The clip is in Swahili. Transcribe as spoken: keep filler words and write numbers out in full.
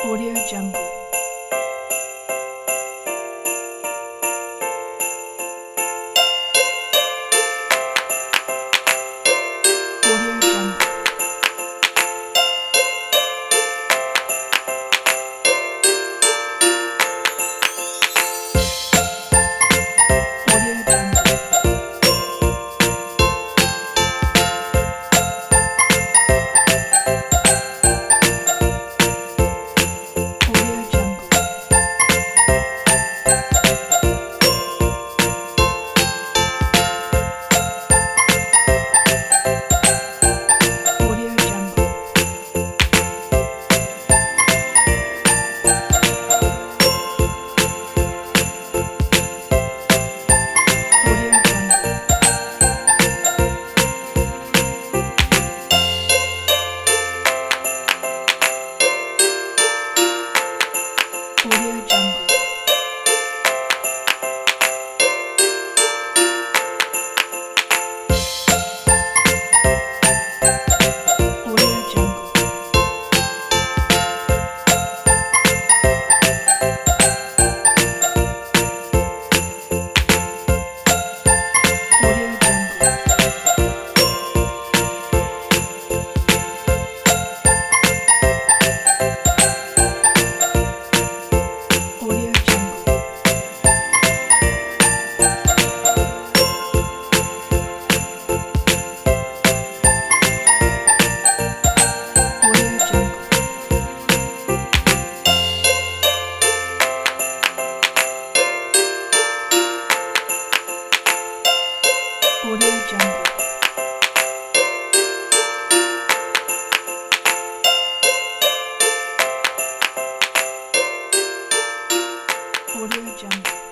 Audio Jungle. Audio Jungle. Audio Jungle. Audio Jungle. Audio Jungle. Audio Jungle. Audio Jungle. Audio Jungle. Audio Jungle. Audio Jungle. Audio Jungle. Audio Jungle. Audio Jungle.